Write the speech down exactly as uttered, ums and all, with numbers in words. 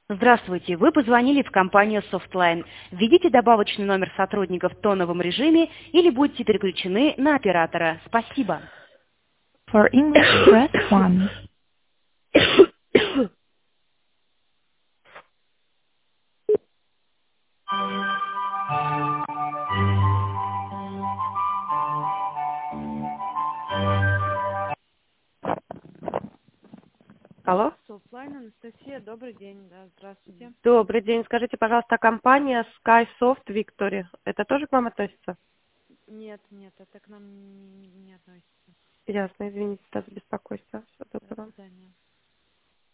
Здравствуйте, вы позвонили в компанию Softline. Введите добавочный номер сотрудника в тоновом режиме или будьте переключены на оператора. Спасибо. For English, press one. Алло. Софтлайн, Анастасия, добрый день, да, здравствуйте. Добрый день. Скажите, пожалуйста, компания SkySoft Victory, это тоже к вам относится? Нет, нет, это к нам не, не относится. Ясно, извините за беспокойство. Всего До доброго. свидания.